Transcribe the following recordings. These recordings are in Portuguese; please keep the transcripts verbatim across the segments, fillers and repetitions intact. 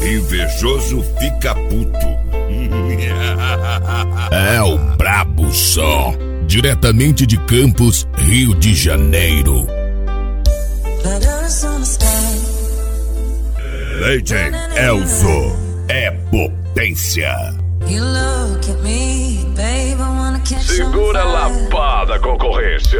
Invejoso fica puto. É o brabo som, diretamente de Campos, Rio de Janeiro. D J Elzo é potência. Segura a lapada, concorrência.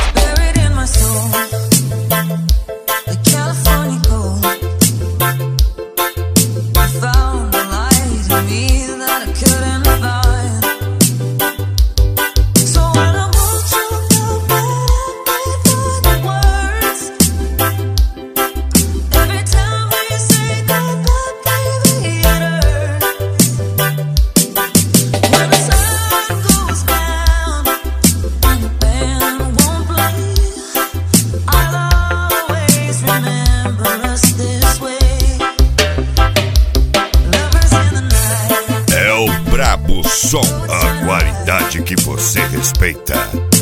Brabo som, a qualidade que você respeita.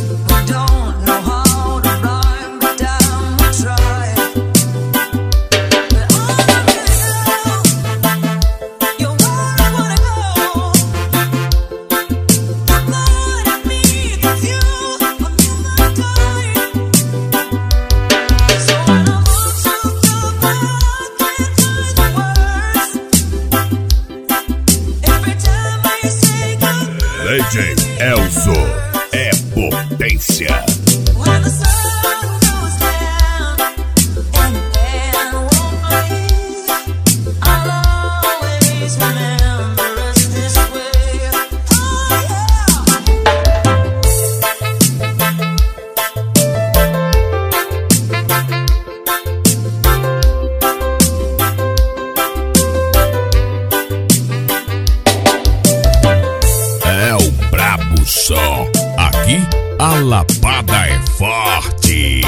D J Elzo é potência. Só aqui a lapada é forte.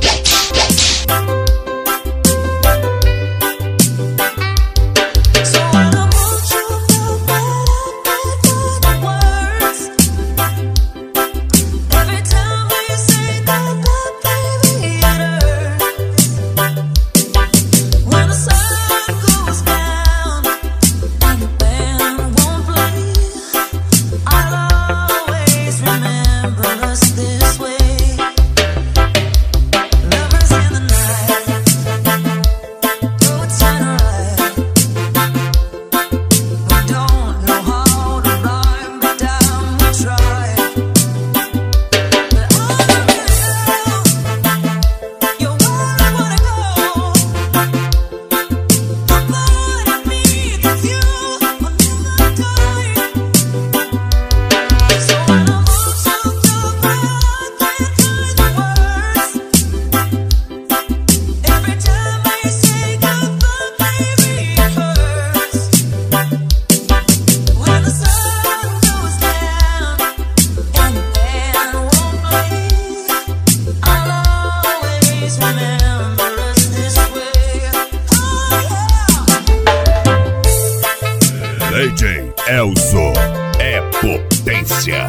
D J Elzo é potência.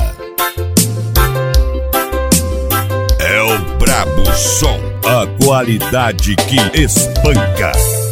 É o brabo som, a qualidade que espanca.